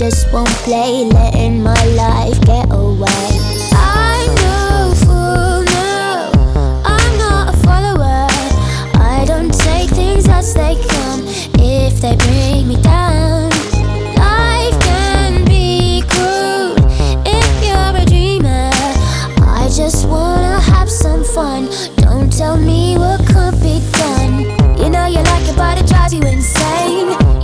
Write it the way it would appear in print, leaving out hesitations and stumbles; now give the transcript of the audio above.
just won't play, letting my life get away. I'm no fool, no, I'm not a follower. I don't take things as they come if they bring me down. Life can be cruel if you're a dreamer. I just wanna have some fun. Don't tell me what could be done. You know you like it, but it drives you insane.